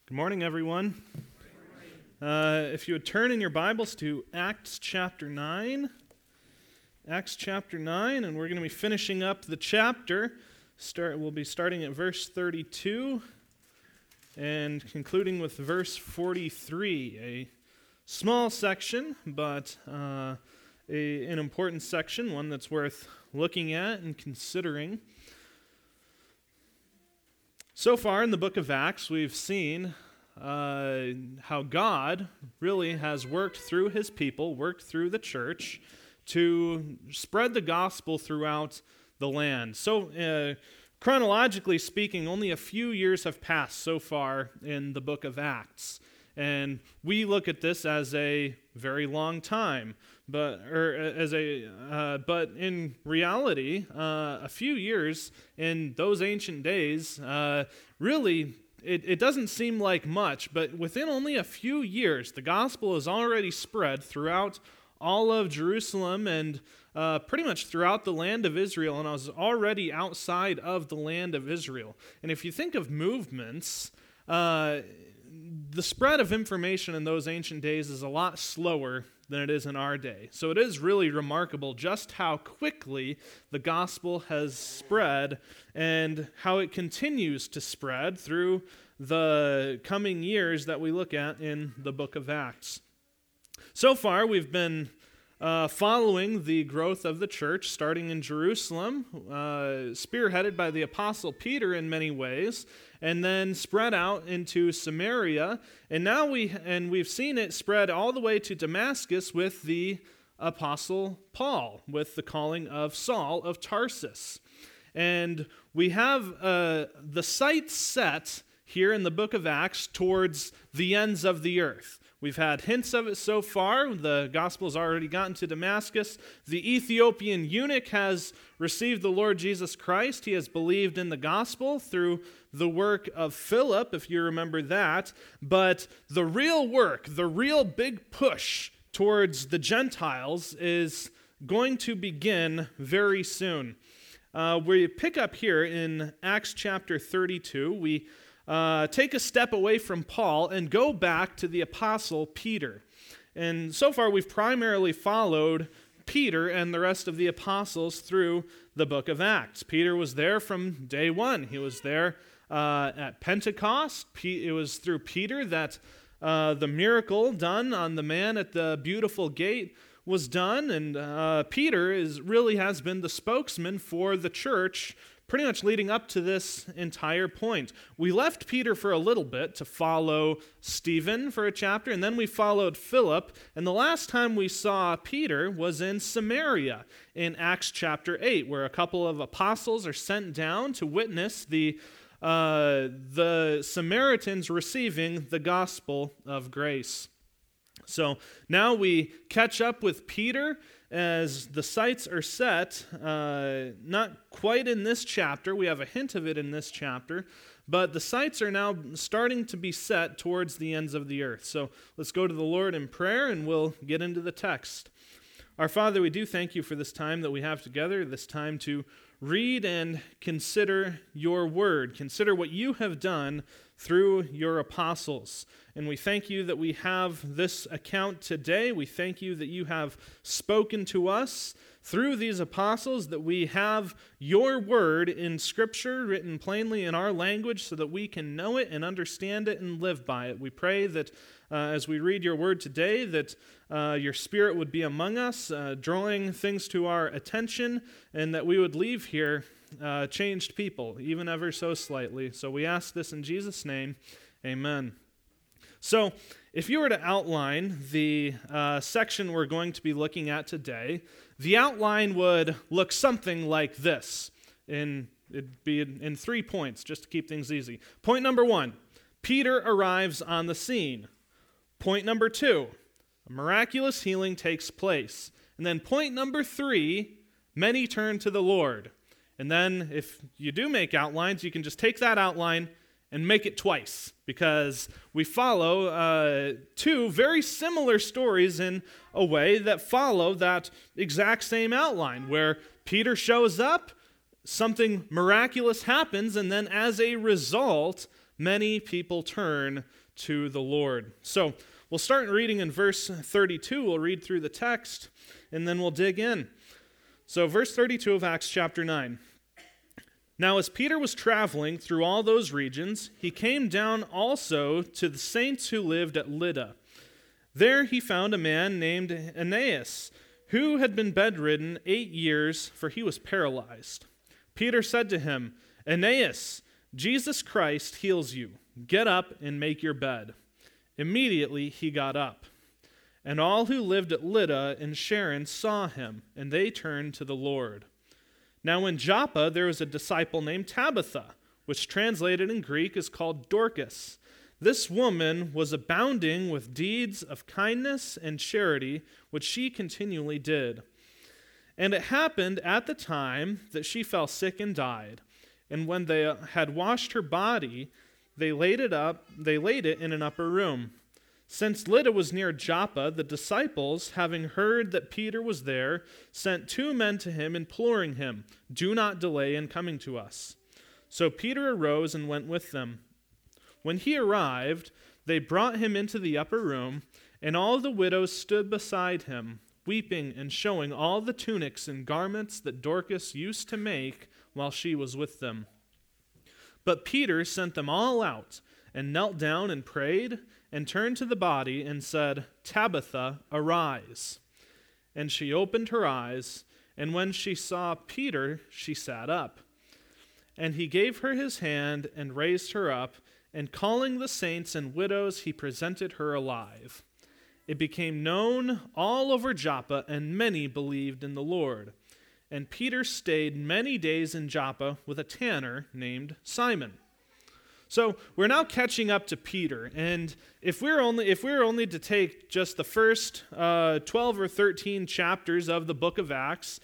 Good morning, everyone. If you would turn in your Bibles to Acts chapter 9. Acts chapter 9, and we're going to be finishing up the chapter. We'll be starting at verse 32 and concluding with verse 43. A small section, but an important section, one that's worth looking at and considering. So far in the book of Acts, we've seen how God really has worked through his people, worked through the church, to spread the gospel throughout the land. So, chronologically speaking, only a few years have passed so far in the book of Acts. And we look at this as a very long time, but in reality, a few years in those ancient days, really, it doesn't seem like much, but within only a few years, the gospel is already spread throughout all of Jerusalem and pretty much throughout the land of Israel, and I was already outside of the land of Israel. And if you think of movements, the spread of information in those ancient days is a lot slower than it is in our day. So it is really remarkable just how quickly the gospel has spread and how it continues to spread through the coming years that we look at in the book of Acts. So far, we've been following the growth of the church, starting in Jerusalem, spearheaded by the Apostle Peter in many ways, and then spread out into Samaria, and now we've seen it spread all the way to Damascus with the Apostle Paul, with the calling of Saul of Tarsus. And we have the sights set here in the book of Acts towards the ends of the earth. We've had hints of it so far. The gospel's already gotten to Damascus. The Ethiopian eunuch has received the Lord Jesus Christ. He has believed in the gospel through the work of Philip, if you remember that. But the real work, the real big push towards the Gentiles is going to begin very soon. We pick up here in Acts chapter 32. We take a step away from Paul and go back to the Apostle Peter. And so far we've primarily followed Peter and the rest of the apostles through the book of Acts. Peter was there from day one. He was there at Pentecost. It was through Peter that the miracle done on the man at the beautiful gate was done. And Peter really has been the spokesman for the church pretty much leading up to this entire point. We left Peter for a little bit to follow Stephen for a chapter, and then we followed Philip, and the last time we saw Peter was in Samaria in Acts chapter 8, where a couple of apostles are sent down to witness the Samaritans receiving the gospel of grace. So now we catch up with Peter as the sights are set, not quite in this chapter. We have a hint of it in this chapter, but the sights are now starting to be set towards the ends of the earth. So let's go to the Lord in prayer and we'll get into the text. Our Father, we do thank you for this time that we have together, this time to read and consider your word. Consider what you have done through your apostles. And we thank you that we have this account today. We thank you that you have spoken to us through these apostles, that we have your word in Scripture written plainly in our language so that we can know it and understand it and live by it. We pray that as we read your word today, that your Spirit would be among us, drawing things to our attention, and that we would leave here changed people, even ever so slightly. So we ask this in Jesus' name, amen. So if you were to outline the section we're going to be looking at today, the outline would look something like this. It'd be in 3 points, just to keep things easy. Point number 1, Peter arrives on the scene. Point number 2, a miraculous healing takes place. And then point number 3, many turn to the Lord. And then if you do make outlines, you can just take that outline and make it twice, because we follow 2 very similar stories in a way that follow that exact same outline, where Peter shows up, something miraculous happens, and then as a result, many people turn to the Lord. So we'll start reading in verse 32. We'll read through the text, and then we'll dig in. So verse 32 of Acts chapter 9. Now as Peter was traveling through all those regions, he came down also to the saints who lived at Lydda. There he found a man named Aeneas, who had been bedridden 8 years, for he was paralyzed. Peter said to him, Aeneas, Jesus Christ heals you. Get up and make your bed. Immediately he got up. And all who lived at Lydda and Sharon saw him, and they turned to the Lord. Now in Joppa there was a disciple named Tabitha, which translated in Greek is called Dorcas. This woman was abounding with deeds of kindness and charity, which she continually did. And it happened at the time that she fell sick and died. And when they had washed her body, they laid it in an upper room. Since Lydda was near Joppa, the disciples, having heard that Peter was there, sent 2 men to him, imploring him, Do not delay in coming to us. So Peter arose and went with them. When he arrived, they brought him into the upper room, and all the widows stood beside him, weeping and showing all the tunics and garments that Dorcas used to make while she was with them. But Peter sent them all out, and knelt down and prayed, and turned to the body and said, Tabitha, arise. And she opened her eyes, and when she saw Peter, she sat up. And he gave her his hand and raised her up, and calling the saints and widows, he presented her alive. It became known all over Joppa, and many believed in the Lord. And Peter stayed many days in Joppa with a tanner named Simon. So we're now catching up to Peter, and if we're only to take just the first 12 or 13 chapters of the book of Acts,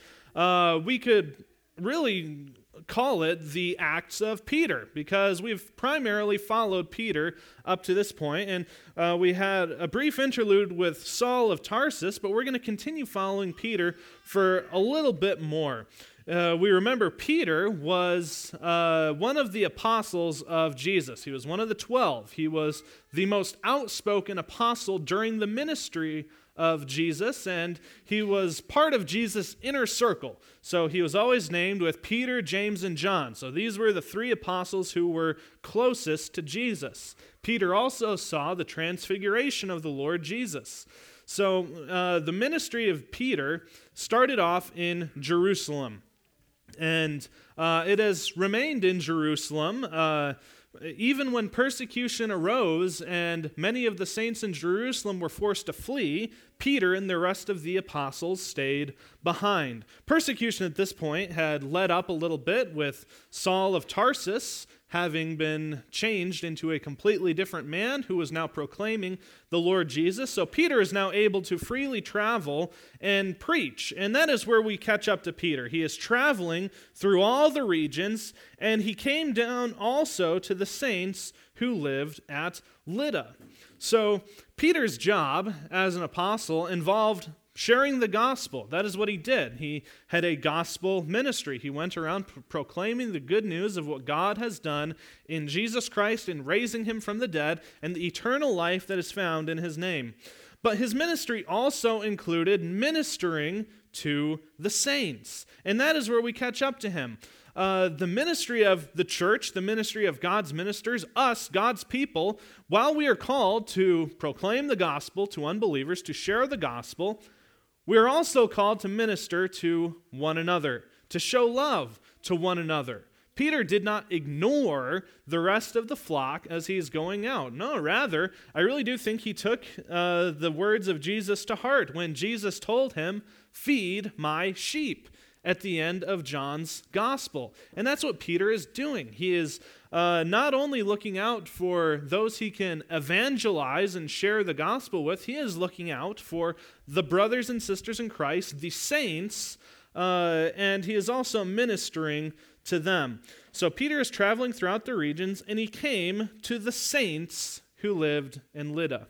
we could really call it the Acts of Peter, because we've primarily followed Peter up to this point, and we had a brief interlude with Saul of Tarsus, but we're going to continue following Peter for a little bit more. We remember Peter was one of the apostles of Jesus. He was one of the 12. He was the most outspoken apostle during the ministry of Jesus, and he was part of Jesus' inner circle. So he was always named with Peter, James, and John. So these were the 3 apostles who were closest to Jesus. Peter also saw the transfiguration of the Lord Jesus. So the ministry of Peter started off in Jerusalem. And it has remained in Jerusalem even when persecution arose and many of the saints in Jerusalem were forced to flee. Peter and the rest of the apostles stayed behind. Persecution at this point had led up a little bit with Saul of Tarsus having been changed into a completely different man who was now proclaiming the Lord Jesus. So Peter is now able to freely travel and preach. And that is where we catch up to Peter. He is traveling through all the regions, and he came down also to the saints who lived at Lydda. So Peter's job as an apostle involved sharing the gospel. That is what he did. He had a gospel ministry. He went around proclaiming the good news of what God has done in Jesus Christ in raising him from the dead and the eternal life that is found in his name. But his ministry also included ministering to the saints. And that is where we catch up to him. The ministry of the church, the ministry of God's ministers, us, God's people, while we are called to proclaim the gospel to unbelievers, to share the gospel, we are also called to minister to one another, to show love to one another. Peter did not ignore the rest of the flock as he's going out. No, rather, I really do think he took the words of Jesus to heart when Jesus told him, "Feed my sheep," at the end of John's gospel. And that's what Peter is doing. He is not only looking out for those he can evangelize and share the gospel with, he is looking out for the brothers and sisters in Christ, the saints, and he is also ministering to them. So Peter is traveling throughout the regions, and he came to the saints who lived in Lydda.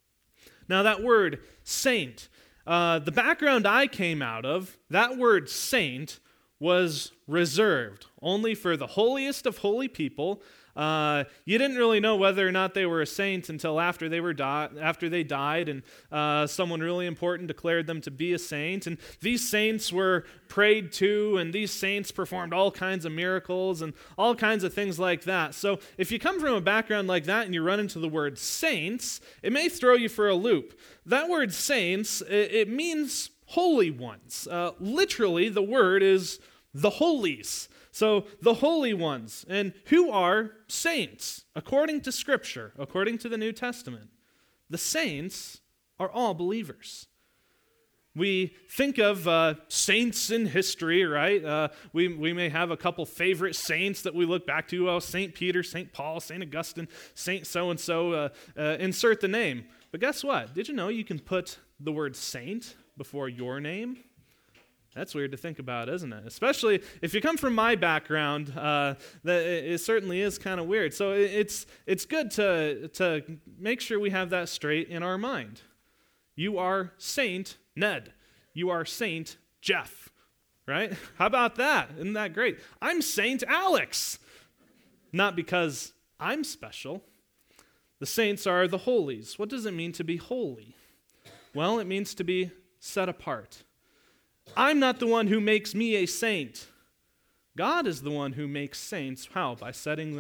Now that word, saint, the background I came out of, that word saint was reserved only for the holiest of holy people, You didn't really know whether or not they were a saint until after they died, and someone really important declared them to be a saint. And these saints were prayed to, and these saints performed all kinds of miracles and all kinds of things like that. So if you come from a background like that and you run into the word saints, it may throw you for a loop. That word saints, it means holy ones. Literally, the word is the holies. So the holy ones. And who are saints? According to Scripture, according to the New Testament, the saints are all believers. We think of saints in history, right? We may have a couple favorite saints that we look back to. Oh, St. Peter, St. Paul, St. Augustine, Saint so-and-so, insert the name. But guess what? Did you know you can put the word saint before your name? That's weird to think about, isn't it? Especially if you come from my background, that it certainly is kind of weird. So it's good to make sure we have that straight in our mind. You are Saint Ned. You are Saint Jeff, right? How about that? Isn't that great? I'm Saint Alex. Not because I'm special. The saints are the holies. What does it mean to be holy? Well, it means to be set apart. I'm not the one who makes me a saint. God is the one who makes saints. How? By setting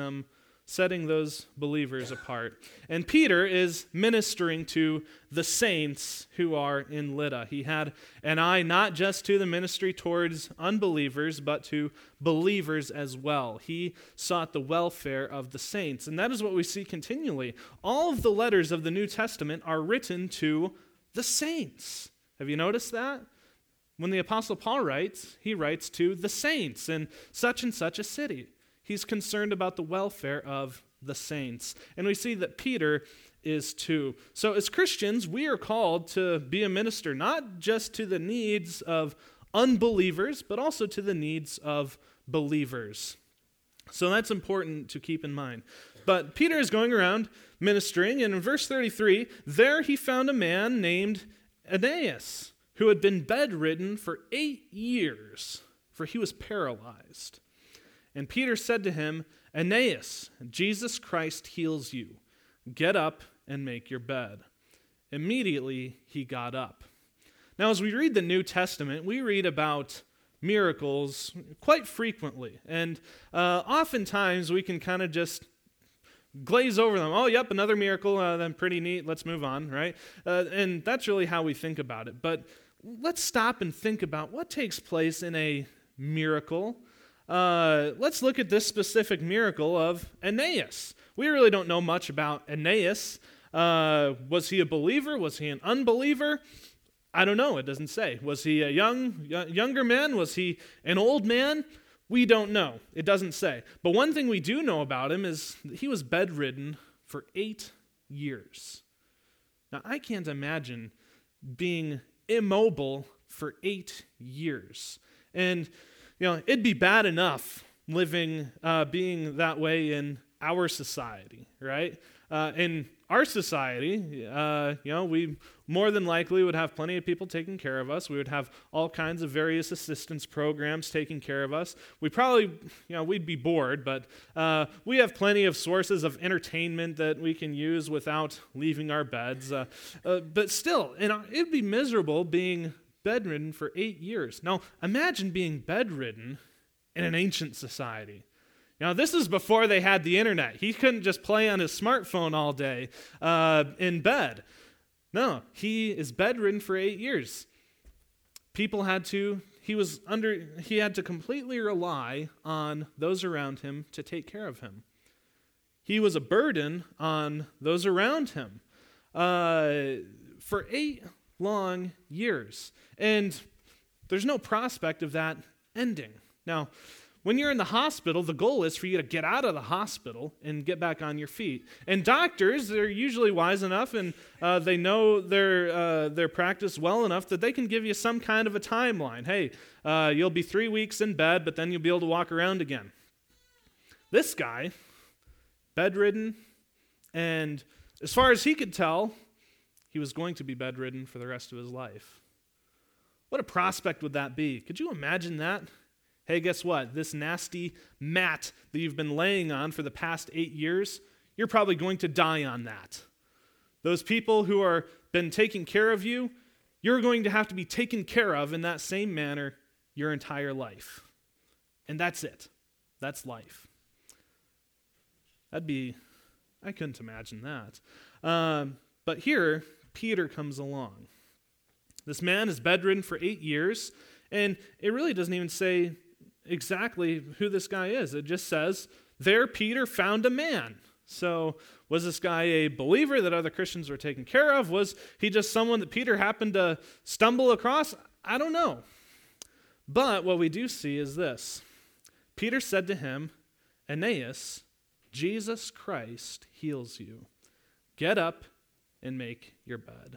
those believers apart. And Peter is ministering to the saints who are in Lydda. He had an eye not just to the ministry towards unbelievers, but to believers as well. He sought the welfare of the saints. And that is what we see continually. All of the letters of the New Testament are written to the saints. Have you noticed that? When the Apostle Paul writes, he writes to the saints in such and such a city. He's concerned about the welfare of the saints. And we see that Peter is too. So as Christians, we are called to be a minister, not just to the needs of unbelievers, but also to the needs of believers. So that's important to keep in mind. But Peter is going around ministering, and in verse 33, there he found a man named Aeneas, who had been bedridden for 8 years, for he was paralyzed. And Peter said to him, Aeneas, Jesus Christ heals you. Get up and make your bed. Immediately he got up. Now, as we read the New Testament, we read about miracles quite frequently. And oftentimes we can kind of just glaze over them. Oh, yep, another miracle, then pretty neat, let's move on, right? And that's really how we think about it. But let's stop and think about what takes place in a miracle. Let's look at this specific miracle of Aeneas. We really don't know much about Aeneas. Was he a believer? Was he an unbeliever? I don't know. It doesn't say. Was he a younger man? Was he an old man? We don't know. It doesn't say. But one thing we do know about him is that he was bedridden for 8 years. Now, I can't imagine being immobile for 8 years. And, it'd be bad enough living, being that way in our society, right? In our society, we more than likely would have plenty of people taking care of us. We would have all kinds of various assistance programs taking care of us. We probably, we'd be bored, but we have plenty of sources of entertainment that we can use without leaving our beds. But still, it'd be miserable being bedridden for 8 years. Now, imagine being bedridden in an ancient society. Now, this is before they had the internet. He couldn't just play on his smartphone all day in bed. No, he is bedridden for 8 years. He had to completely rely on those around him to take care of him. He was a burden on those around him for 8 long years. And there's no prospect of that ending. Now, when you're in the hospital, the goal is for you to get out of the hospital and get back on your feet. And doctors, they're usually wise enough and they know their practice well enough that they can give you some kind of a timeline. Hey, you'll be 3 weeks in bed, but then you'll be able to walk around again. This guy, bedridden, and as far as he could tell, he was going to be bedridden for the rest of his life. What a prospect would that be? Could you imagine that? Hey, guess what? This nasty mat that you've been laying on for the past 8 years, you're probably going to die on that. Those people who are been taking care of you, you're going to have to be taken care of in that same manner your entire life. And that's it. That's life. I couldn't imagine that. But here, Peter comes along. This man is bedridden for 8 years, and it really doesn't even say exactly who this guy is. It just says, there Peter found a man. So was this guy a believer that other Christians were taking care of? Was he just someone that Peter happened to stumble across? I don't know. But what we do see is this. Peter said to him, Aeneas, Jesus Christ heals you. Get up and make your bed.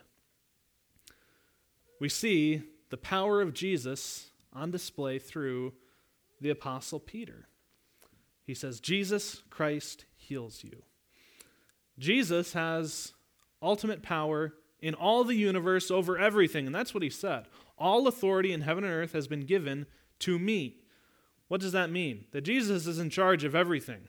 We see the power of Jesus on display through the Apostle Peter. He says, Jesus Christ heals you. Jesus has ultimate power in all the universe over everything, and that's what he said. All authority in heaven and earth has been given to me. What does that mean? That Jesus is in charge of everything.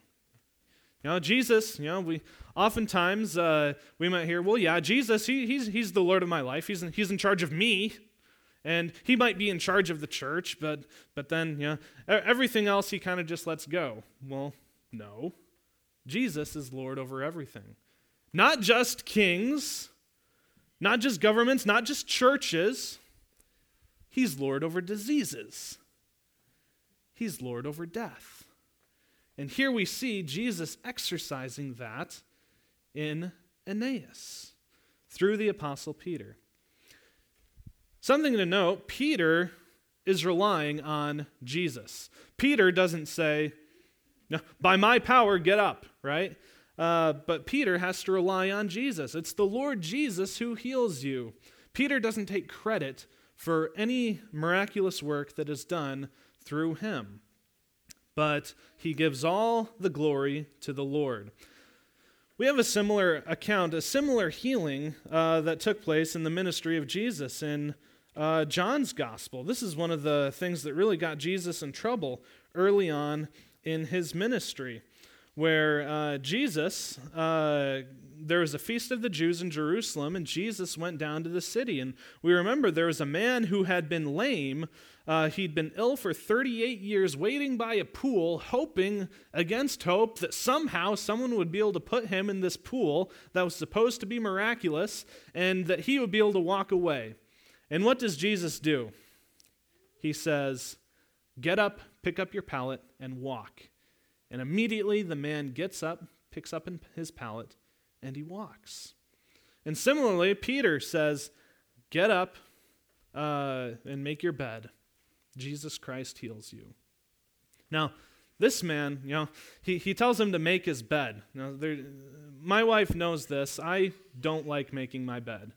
Jesus, we oftentimes we might hear, well, yeah, Jesus, he's the Lord of my life. He's in charge of me, and he might be in charge of the church, but then, everything else he kind of just lets go. Well, no. Jesus is Lord over everything. Not just kings, not just governments, not just churches. He's Lord over diseases. He's Lord over death. And here we see Jesus exercising that in Aeneas through the Apostle Peter. Something to note, Peter is relying on Jesus. Peter doesn't say, no, by my power, get up, right? But Peter has to rely on Jesus. It's the Lord Jesus who heals you. Peter doesn't take credit for any miraculous work that is done through him, but he gives all the glory to the Lord. We have a similar account, a similar healing that took place in the ministry of Jesus in John's gospel. This is one of the things that really got Jesus in trouble early on in his ministry, where Jesus, there was a feast of the Jews in Jerusalem, and Jesus went down to the city. And we remember there was a man who had been lame. He'd been ill for 38 years, waiting by a pool, hoping against hope that somehow someone would be able to put him in this pool that was supposed to be miraculous, and that he would be able to walk away. And what does Jesus do? He says, get up, pick up your pallet, and walk. And immediately the man gets up, picks up his pallet, and he walks. And similarly, Peter says, get up and make your bed. Jesus Christ heals you. Now, this man, he tells him to make his bed. Now, my wife knows this. I don't like making my bed.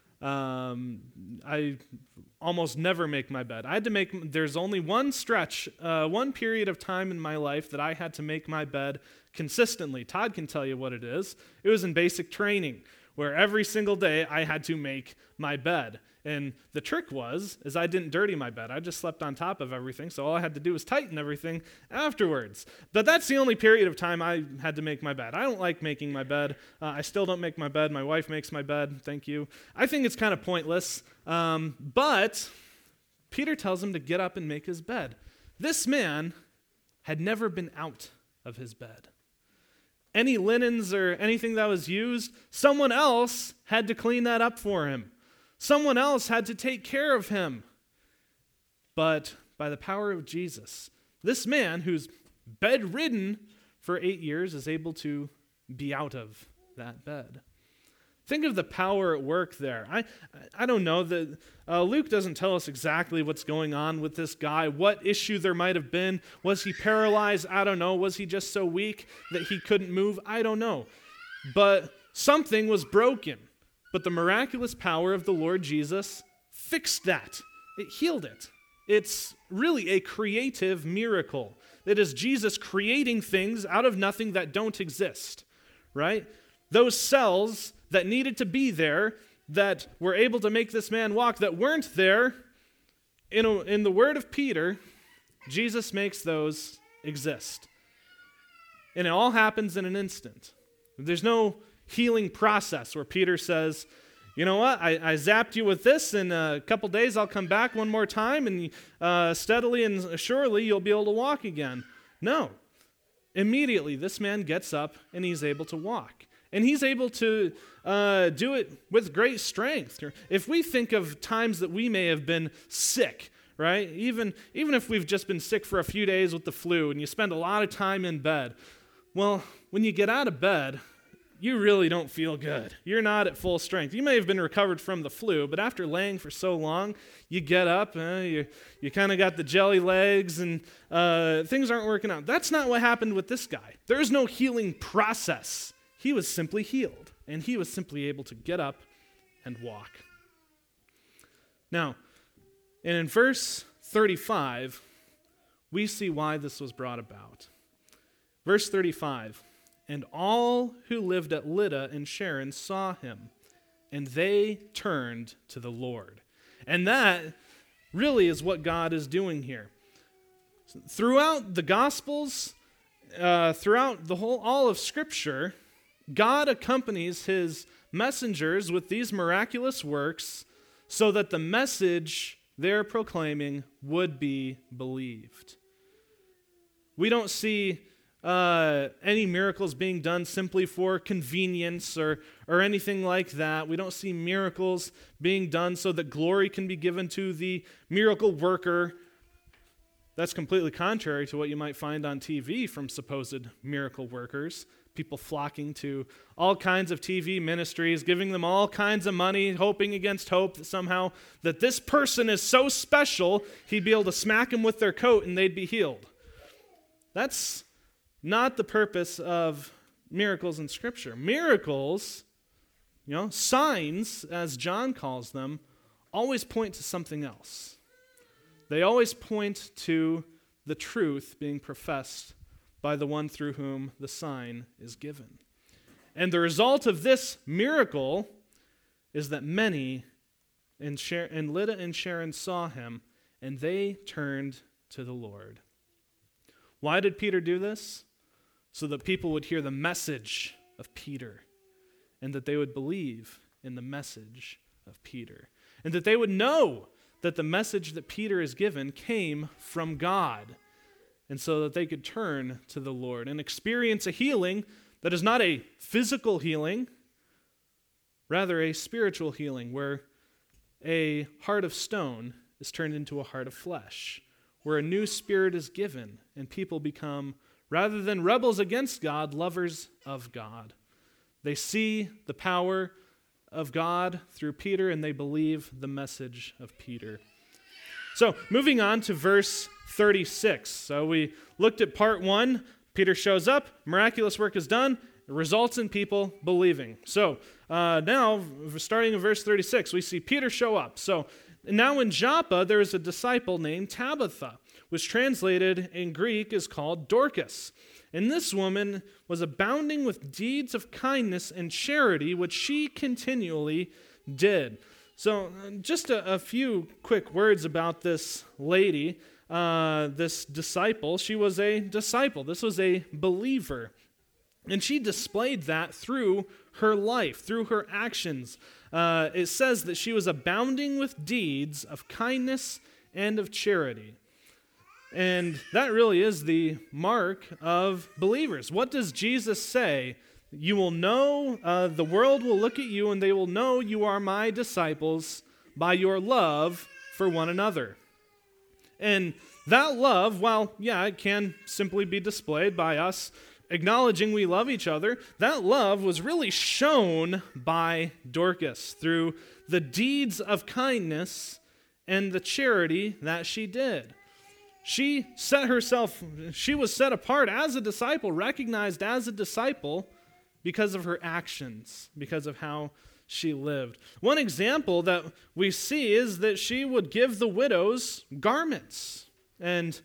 I almost never make my bed. There's only one stretch, one period of time in my life that I had to make my bed consistently. Todd can tell you what it is. It was in basic training, where every single day I had to make my bed. And the trick is I didn't dirty my bed. I just slept on top of everything, so all I had to do was tighten everything afterwards. But that's the only period of time I had to make my bed. I don't like making my bed. I still don't make my bed. My wife makes my bed. Thank you. I think it's kind of pointless. But Peter tells him to get up and make his bed. This man had never been out of his bed. Any linens or anything that was used, someone else had to clean that up for him. Someone else had to take care of him. But by the power of Jesus, this man who's bedridden for 8 years is able to be out of that bed. Think of the power at work there. I don't know. Luke doesn't tell us exactly what's going on with this guy, what issue there might have been. Was he paralyzed? I don't know. Was he just so weak that he couldn't move? I don't know. But something was broken. But the miraculous power of the Lord Jesus fixed that. It healed it. It's really a creative miracle. It is Jesus creating things out of nothing that don't exist, right? Those cells that needed to be there, that were able to make this man walk, that weren't there, in the word of Peter, Jesus makes those exist. And it all happens in an instant. There's no healing process where Peter says, you know what, I zapped you with this, in a couple days I'll come back one more time, and steadily and surely you'll be able to walk again. No. Immediately, this man gets up and he's able to walk. And he's able to do it with great strength. If we think of times that we may have been sick, right? Even if we've just been sick for a few days with the flu and you spend a lot of time in bed, well, when you get out of bed, you really don't feel good. You're not at full strength. You may have been recovered from the flu, but after laying for so long, you get up, you kind of got the jelly legs, and things aren't working out. That's not what happened with this guy. There's no healing process. He was simply healed, and he was simply able to get up and walk. Now, and in verse 35, we see why this was brought about. Verse 35, and all who lived at Lydda and Sharon saw him, and they turned to the Lord. And that really is what God is doing here. Throughout the Gospels, throughout all of Scripture, God accompanies his messengers with these miraculous works so that the message they're proclaiming would be believed. We don't see any miracles being done simply for convenience or anything like that. We don't see miracles being done so that glory can be given to the miracle worker. That's completely contrary to what you might find on TV from supposed miracle workers. People flocking to all kinds of TV ministries, giving them all kinds of money, hoping against hope that somehow that this person is so special, he'd be able to smack them with their coat and they'd be healed. That's not the purpose of miracles in Scripture. Miracles, signs, as John calls them, always point to something else. They always point to the truth being professed by the one through whom the sign is given. And the result of this miracle is that many in Lydda and Sharon saw him, and they turned to the Lord. Why did Peter do this? So that people would hear the message of Peter, and that they would believe in the message of Peter, and that they would know that the message that Peter is given came from God, and so that they could turn to the Lord and experience a healing that is not a physical healing, rather a spiritual healing, where a heart of stone is turned into a heart of flesh, where a new spirit is given, and people become, rather than rebels against God, lovers of God. They see the power of God through Peter, and they believe the message of Peter. So, moving on to verse 36. So we looked at part 1. Peter shows up, miraculous work is done, it results in people believing. So, now, starting in verse 36, we see Peter show up. So, now in Joppa, there is a disciple named Tabitha, which translated in Greek is called Dorcas. And this woman was abounding with deeds of kindness and charity, which she continually did. So just a few quick words about this lady, this disciple. She was a disciple. This was a believer. And she displayed that through her life, through her actions. It says that she was abounding with deeds of kindness and of charity. And that really is the mark of believers. What does Jesus say? You will know, the world will look at you and they will know you are my disciples by your love for one another. And that love, it can simply be displayed by us acknowledging we love each other. That love was really shown by Dorcas through the deeds of kindness and the charity that she did. She was set apart as a disciple, recognized as a disciple because of her actions, because of how she lived. One example that we see is that she would give the widows garments. And,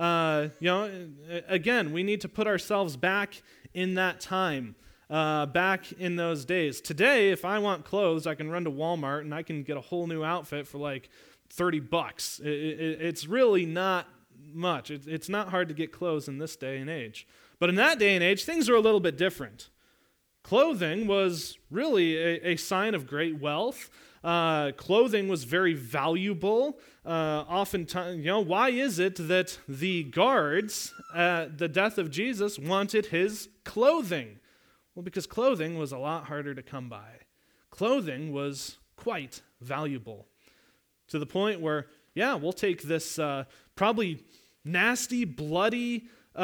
again, we need to put ourselves back in that time, back in those days. Today, if I want clothes, I can run to Walmart and I can get a whole new outfit for like $30. It's really not much. It's not hard to get clothes in this day and age. But in that day and age, things were a little bit different. Clothing was really a sign of great wealth. Clothing was very valuable. Oftentimes, why is it that the guards at the death of Jesus wanted his clothing? Well, because clothing was a lot harder to come by. Clothing was quite valuable to the point where, we'll take this probably nasty, bloody,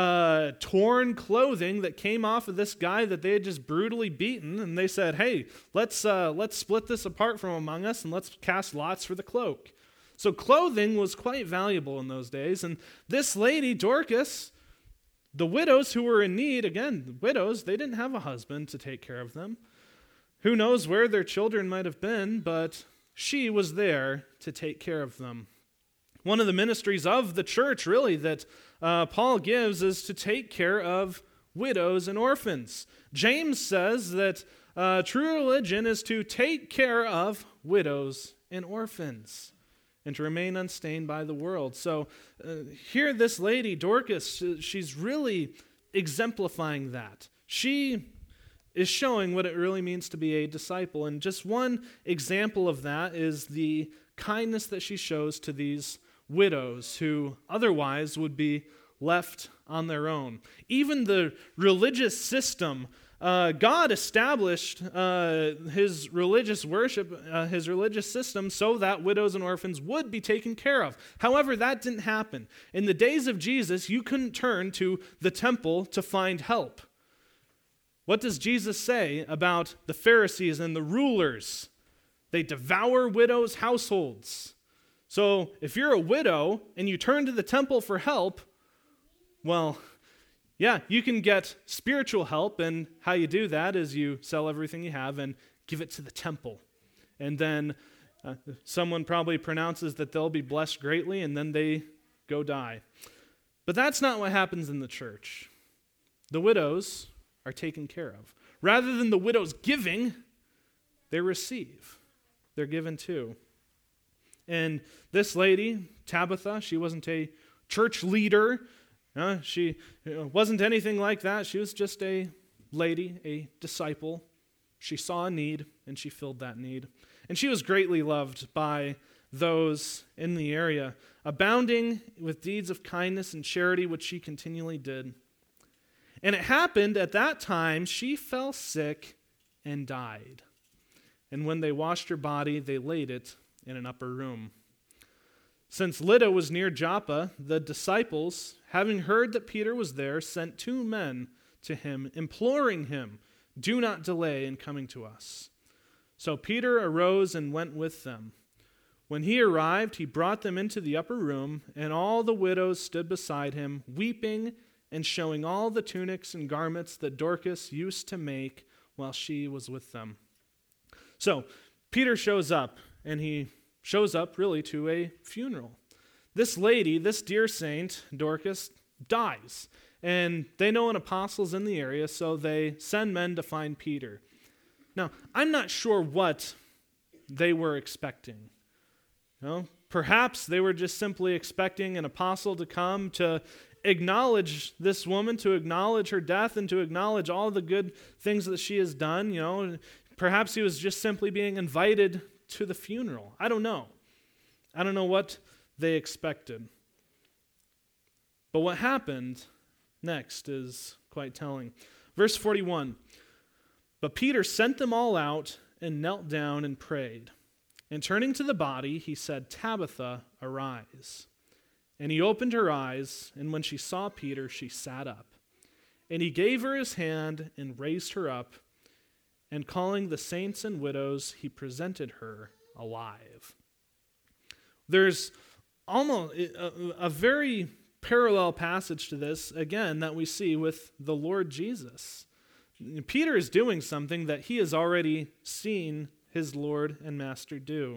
torn clothing that came off of this guy that they had just brutally beaten, and they said, hey, let's split this apart from among us and let's cast lots for the cloak. So clothing was quite valuable in those days, and this lady, Dorcas, the widows who were in need, again, widows, they didn't have a husband to take care of them. Who knows where their children might have been, but she was there to take care of them. One of the ministries of the church, really, that Paul gives is to take care of widows and orphans. James says that true religion is to take care of widows and orphans and to remain unstained by the world. So here this lady, Dorcas, she's really exemplifying that. She is showing what it really means to be a disciple. And just one example of that is the kindness that she shows to these widows who otherwise would be left on their own. Even the religious system, God established his religious worship, his religious system, so that widows and orphans would be taken care of. However, that didn't happen. In the days of Jesus, you couldn't turn to the temple to find help. What does Jesus say about the Pharisees and the rulers? They devour widows' households. So if you're a widow and you turn to the temple for help, well, you can get spiritual help, and how you do that is you sell everything you have and give it to the temple. And then someone probably pronounces that they'll be blessed greatly, and then they go die. But that's not what happens in the church. The widows are taken care of. Rather than the widows giving, they receive. They're given too. And this lady, Tabitha, she wasn't a church leader. She wasn't anything like that. She was just a lady, a disciple. She saw a need, and she filled that need. And she was greatly loved by those in the area, abounding with deeds of kindness and charity, which she continually did. And it happened at that time, she fell sick and died. And when they washed her body, they laid it in an upper room. Since Lydda was near Joppa, the disciples, having heard that Peter was there, sent 2 men to him, imploring him, "Do not delay in coming to us." So Peter arose and went with them. When he arrived, he brought them into the upper room, and all the widows stood beside him, weeping and showing all the tunics and garments that Dorcas used to make while she was with them. So Peter shows up, and he shows up really to a funeral. This lady, this dear saint, Dorcas, dies. And they know an apostle's in the area, so they send men to find Peter. Now, I'm not sure what they were expecting. Perhaps they were just simply expecting an apostle to come to acknowledge this woman, to acknowledge her death, and to acknowledge all the good things that she has done. Perhaps he was just simply being invited to the funeral. I don't know. I don't know what they expected. But what happened next is quite telling. Verse 41, "But Peter sent them all out and knelt down and prayed. And turning to the body, he said, 'Tabitha, arise.' And he opened her eyes, and when she saw Peter, she sat up. And he gave her his hand and raised her up, and calling the saints and widows, he presented her alive." There's almost a very parallel passage to this, again, that we see with the Lord Jesus. Peter is doing something that he has already seen his Lord and Master do.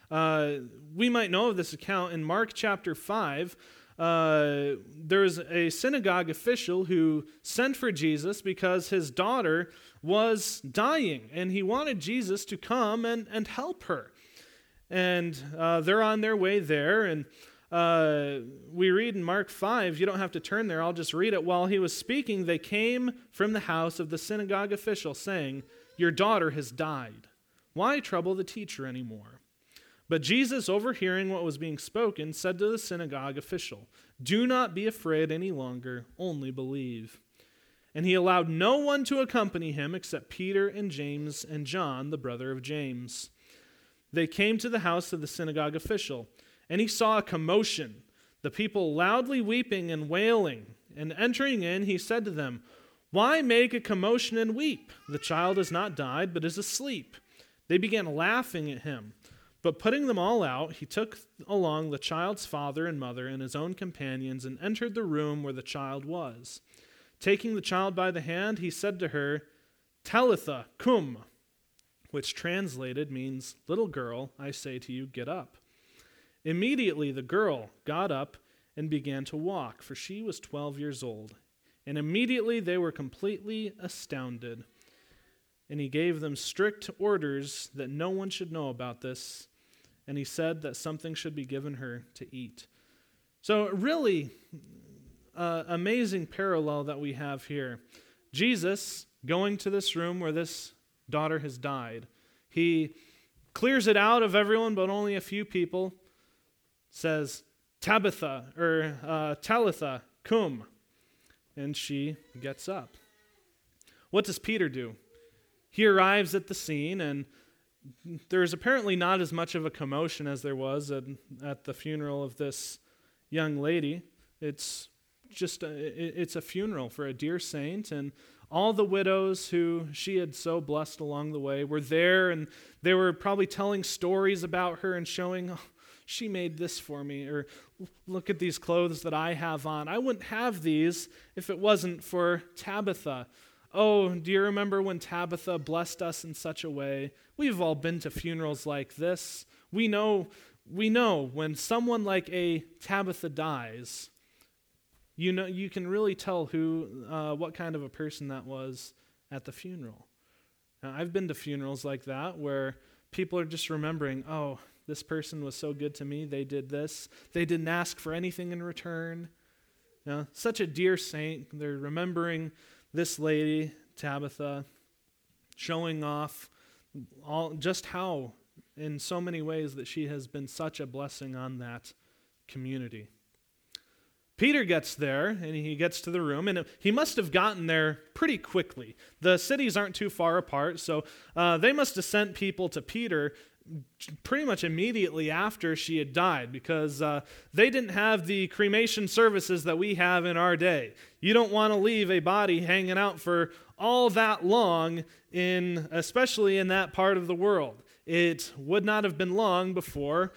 We might know of this account in Mark chapter 5. There's a synagogue official who sent for Jesus because his daughter was dying, and he wanted Jesus to come and help her. And they're on their way there, and we read in Mark 5, you don't have to turn there, I'll just read it. While he was speaking, they came from the house of the synagogue official, saying, "Your daughter has died. Why trouble the teacher anymore?" But Jesus, overhearing what was being spoken, said to the synagogue official, "Do not be afraid any longer, only believe." And he allowed no one to accompany him except Peter and James and John, the brother of James. They came to the house of the synagogue official, and he saw a commotion, the people loudly weeping and wailing. And entering in, he said to them, "Why make a commotion and weep? The child has not died, but is asleep." They began laughing at him. But putting them all out, he took along the child's father and mother and his own companions and entered the room where the child was. Taking the child by the hand, he said to her, "Talitha cum," which translated means, "Little girl, I say to you, get up." Immediately the girl got up and began to walk, for she was 12 years old. And immediately they were completely astounded. And he gave them strict orders that no one should know about this. And he said that something should be given her to eat. So really amazing parallel that we have here. Jesus going to this room where this daughter has died. He clears it out of everyone, but only a few people. Says, Tabitha, or Talitha, cum. And she gets up. What does Peter do? He arrives at the scene, and there's apparently not as much of a commotion as there was at the funeral of this young lady. It's just it's a funeral for a dear saint, and all the widows who she had so blessed along the way were there, and they were probably telling stories about her and showing, "Oh, she made this for me," or "Look at these clothes that I have on. I wouldn't have these if it wasn't for Tabitha. Oh, do you remember when Tabitha blessed us in such a way?" We've all been to funerals like this. We know when someone like a Tabitha dies, you can really tell what kind of a person that was at the funeral. Now, I've been to funerals like that where people are just remembering, "Oh, this person was so good to me. They did this. They didn't ask for anything in return." Such a dear saint. They're remembering this lady, Tabitha, showing off just how, in so many ways, that she has been such a blessing on that community. Peter gets there, and he gets to the room, and he must have gotten there pretty quickly. The cities aren't too far apart, so they must have sent people to Peter pretty much immediately after she had died, because they didn't have the cremation services that we have in our day. You don't want to leave a body hanging out for all that long, especially in that part of the world. It would not have been long before,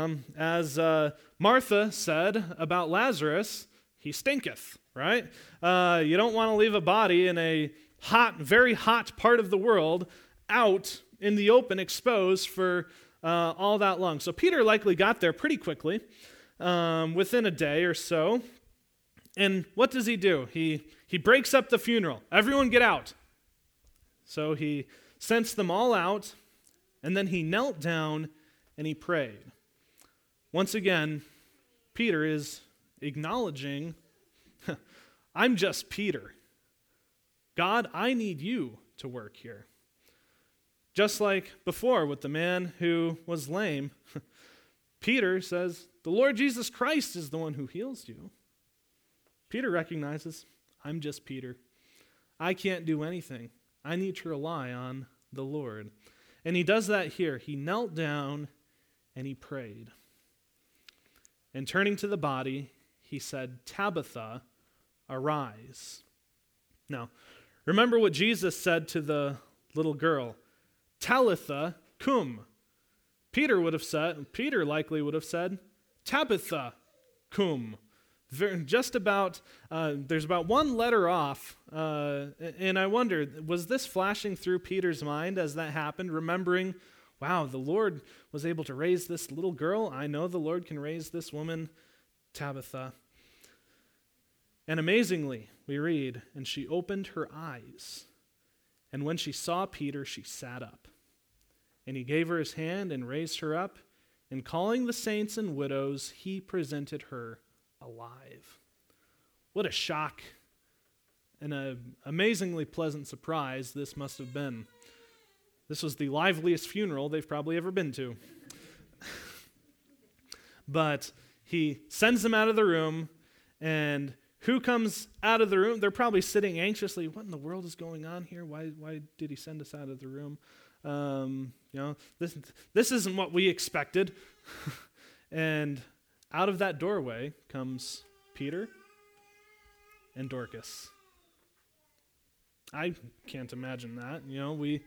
as Martha said about Lazarus, he stinketh, right? You don't want to leave a body in a very hot part of the world out in the open, exposed for all that long. So Peter likely got there pretty quickly, within a day or so. And what does he do? He breaks up the funeral. Everyone get out. So he sends them all out, and then he knelt down and he prayed. Once again, Peter is acknowledging, "I'm just Peter. God, I need you to work here." Just like before with the man who was lame, Peter says, "The Lord Jesus Christ is the one who heals you." Peter recognizes, "I'm just Peter. I can't do anything. I need to rely on the Lord." And he does that here. He knelt down and he prayed. And turning to the body, he said, "Tabitha, arise." Now, remember what Jesus said to the little girl, "Talitha cum." Peter likely would have said, "Tabitha cum." There's about one letter off, and I wonder, was this flashing through Peter's mind as that happened, remembering, wow, the Lord was able to raise this little girl. I know the Lord can raise this woman, Tabitha. And amazingly, we read, "And she opened her eyes, and when she saw Peter, she sat up. And he gave her his hand and raised her up, and calling the saints and widows, he presented her alive. What a shock and an amazingly pleasant surprise this must have been. This was the liveliest funeral they've probably ever been to. But he sends them out of the room, and who comes out of the room? They're probably sitting anxiously, what in the world is going on here? Why did he send us out of the room? This isn't what we expected. And out of that doorway comes Peter and Dorcas. I can't imagine that. We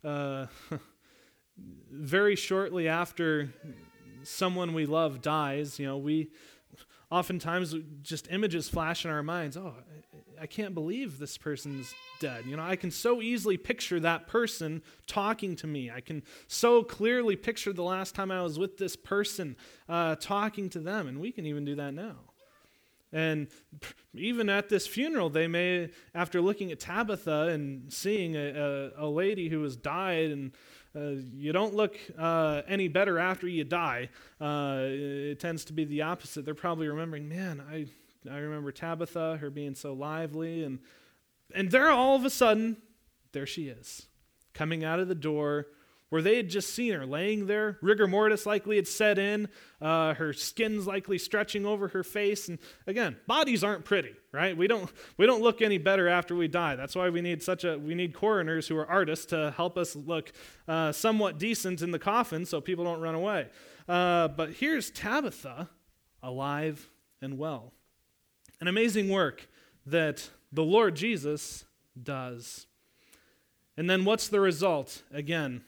very shortly after someone we love dies, we oftentimes just images flash in our minds. Oh, I can't believe this person's dead. I can so easily picture that person talking to me. I can so clearly picture the last time I was with this person talking to them, and we can even do that now. And even at this funeral, they may, after looking at Tabitha and seeing a lady who has died, and you don't look any better after you die. It tends to be the opposite. They're probably remembering, man, I remember Tabitha, her being so lively, and there all of a sudden, there she is, coming out of the door where they had just seen her laying there. Rigor mortis likely had set in. Her skin's likely stretching over her face. And again, bodies aren't pretty, right? We don't look any better after we die. That's why we need coroners who are artists to help us look somewhat decent in the coffin so people don't run away. But here's Tabitha, alive and well. An amazing work that the Lord Jesus does. And then what's the result? Again,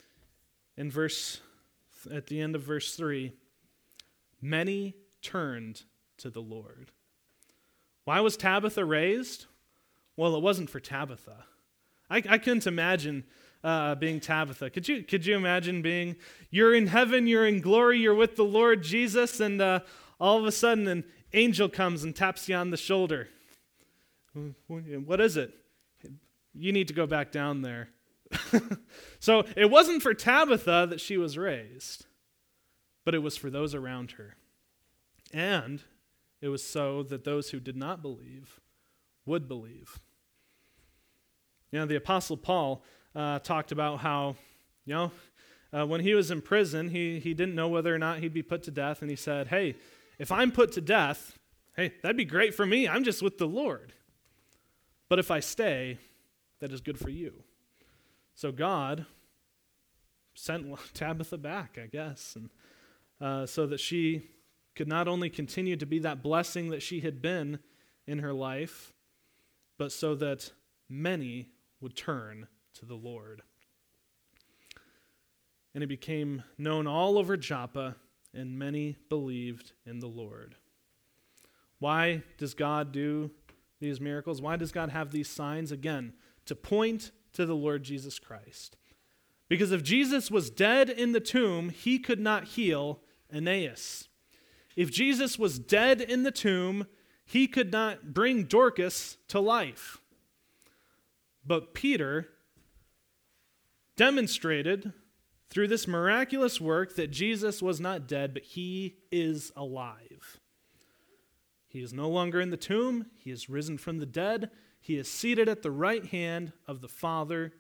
at the end of verse 3, many turned to the Lord. Why was Tabitha raised? Well, it wasn't for Tabitha. I couldn't imagine being Tabitha. Could you imagine you're in heaven, you're in glory, you're with the Lord Jesus, and all of a sudden an angel comes and taps you on the shoulder. What is it? You need to go back down there. So it wasn't for Tabitha that she was raised, but it was for those around her. And it was so that those who did not believe would believe. The Apostle Paul talked about how, when he was in prison, he didn't know whether or not he'd be put to death, and he said, hey, if I'm put to death, hey, that'd be great for me. I'm just with the Lord. But if I stay, that is good for you. So God sent Tabitha back, I guess, and so that she could not only continue to be that blessing that she had been in her life, but so that many would turn to the Lord. And it became known all over Joppa, and many believed in the Lord. Why does God do these miracles? Why does God have these signs? Again, to point to the Lord Jesus Christ. Because if Jesus was dead in the tomb, he could not heal Aeneas. If Jesus was dead in the tomb, he could not bring Dorcas to life. But Peter demonstrated through this miraculous work that Jesus was not dead, but he is alive. He is no longer in the tomb. He is risen from the dead. He is seated at the right hand of the Father,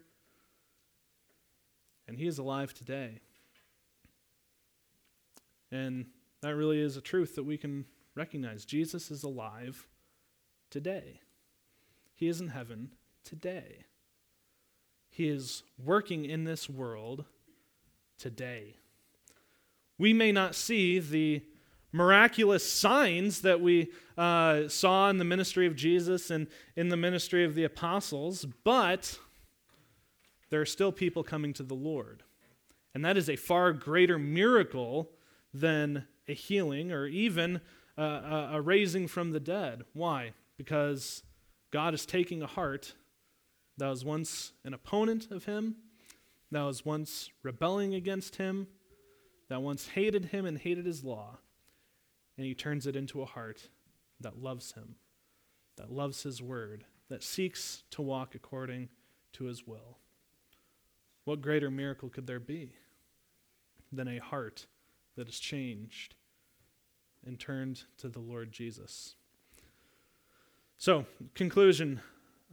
and he is alive today. And that really is a truth that we can recognize. Jesus is alive today. He is in heaven today. He is working in this world today. We may not see the miraculous signs that we saw in the ministry of Jesus and in the ministry of the apostles, but there are still people coming to the Lord. And that is a far greater miracle than a healing or even a raising from the dead. Why? Because God is taking a heart that was once an opponent of him, that was once rebelling against him, that once hated him and hated his law, and he turns it into a heart that loves him, that loves his word, that seeks to walk according to his will. What greater miracle could there be than a heart that has changed and turned to the Lord Jesus. So, conclusion,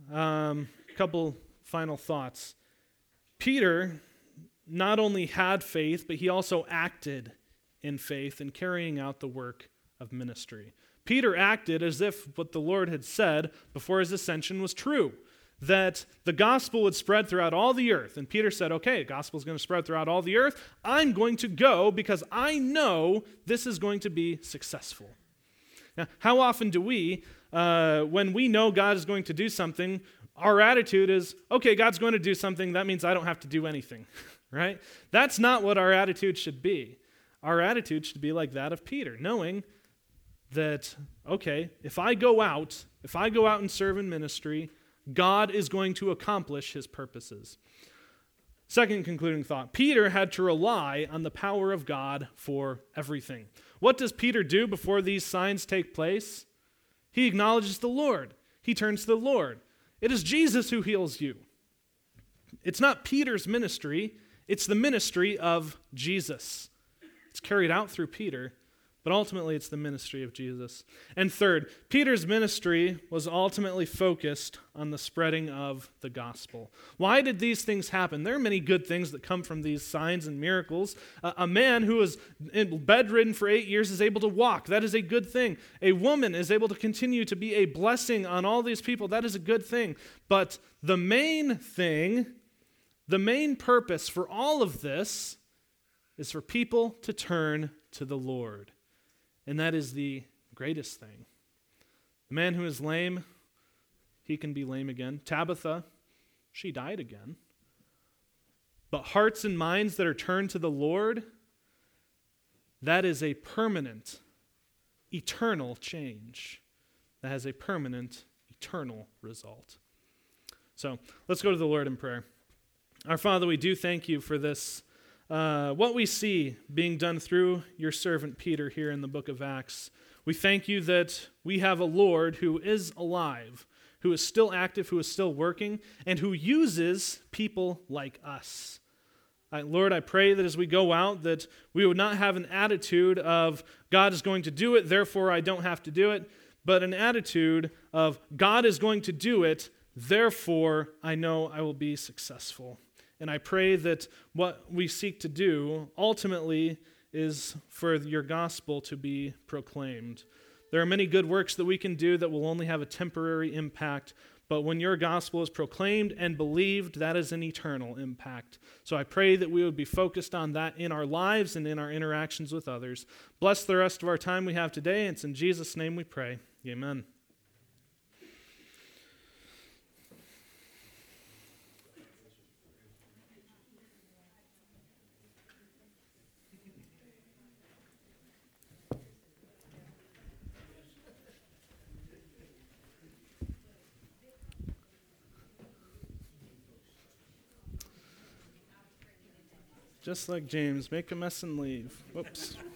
couple final thoughts. Peter not only had faith, but he also acted in faith in carrying out the work of ministry. Peter acted as if what the Lord had said before his ascension was true, that the gospel would spread throughout all the earth. And Peter said, okay, the gospel is going to spread throughout all the earth. I'm going to go because I know this is going to be successful. Now, how often do we, when we know God is going to do something, our attitude is, okay, God's going to do something, that means I don't have to do anything, right? That's not what our attitude should be. Our attitude should be like that of Peter, knowing that, okay, if I go out and serve in ministry, God is going to accomplish his purposes. Second concluding thought, Peter had to rely on the power of God for everything. What does Peter do before these signs take place? He acknowledges the Lord. He turns to the Lord. It is Jesus who heals you. It's not Peter's ministry, it's the ministry of Jesus. It's carried out through Peter, but ultimately it's the ministry of Jesus. And third, Peter's ministry was ultimately focused on the spreading of the gospel. Why did these things happen? There are many good things that come from these signs and miracles. A man who was bedridden for 8 years is able to walk. That is a good thing. A woman is able to continue to be a blessing on all these people. That is a good thing. But the main thing, the main purpose for all of this is for people to turn to the Lord. And that is the greatest thing. The man who is lame, he can be lame again. Tabitha, she died again. But hearts and minds that are turned to the Lord, that is a permanent, eternal change. That has a permanent, eternal result. So let's go to the Lord in prayer. Our Father, we do thank you for this. What we see being done through your servant Peter here in the book of Acts. We thank you that we have a Lord who is alive, who is still active, who is still working, and who uses people like us. Lord, I pray that as we go out, that we would not have an attitude of God is going to do it, therefore I don't have to do it, but an attitude of God is going to do it, therefore I know I will be successful. And I pray that what we seek to do ultimately is for your gospel to be proclaimed. There are many good works that we can do that will only have a temporary impact, but when your gospel is proclaimed and believed, that is an eternal impact. So I pray that we would be focused on that in our lives and in our interactions with others. Bless the rest of our time we have today, and it's in Jesus' name we pray. Amen. Just like James, make a mess and leave. Whoops.